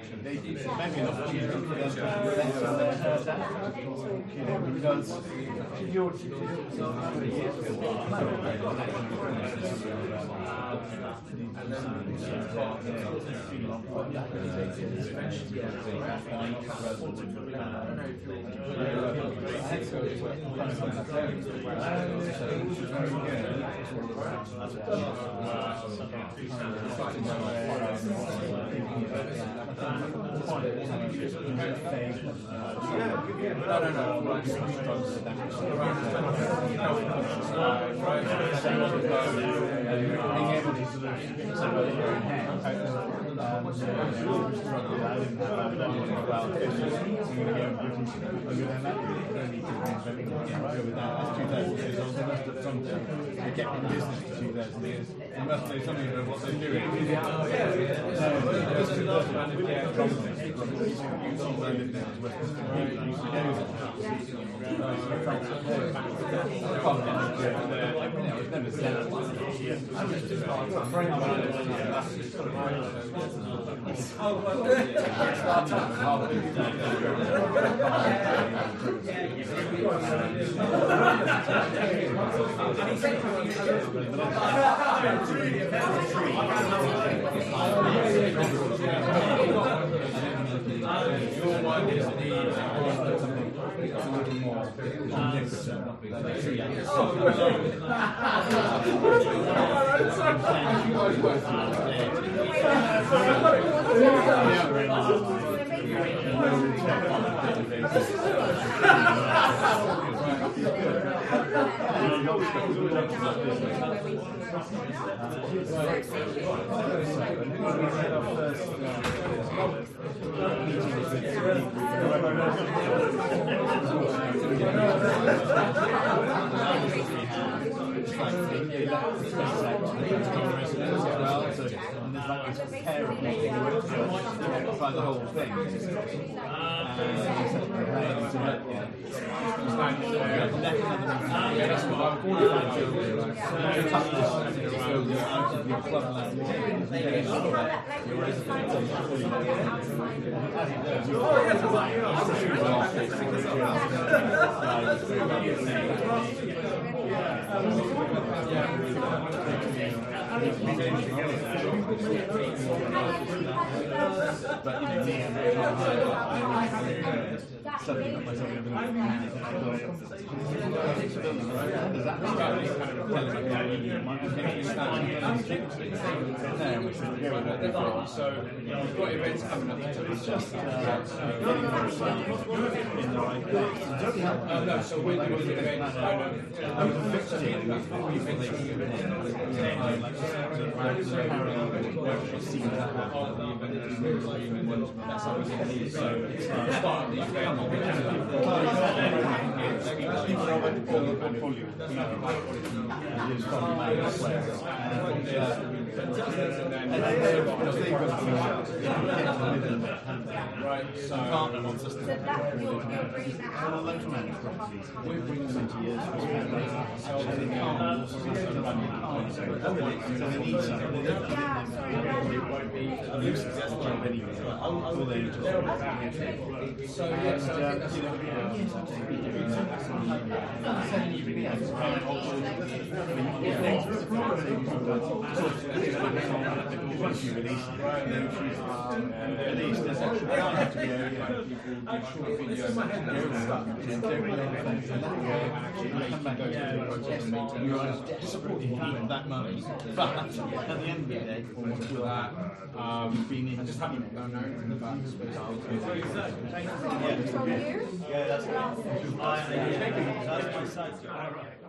maybe an opportunity for them to invest on their because get in business for 2,000 years. You must know something about what they're doing. The whole thing. But you know, me and suddenly got myself in a bit of a panic. Does that mean so you've got events coming up. It's just getting in the right place. No, so we're doing events. That's how we get these. So it's part of the event. Right, so partner wants us to we're bringing them into years. So they can't so they need something. It won't be a successful job anyway. So yeah, so once you release it, there's actually have to go, short video come back over you are supporting that money, but at the end of the day, you've been in just having in the back. Yeah, that's right.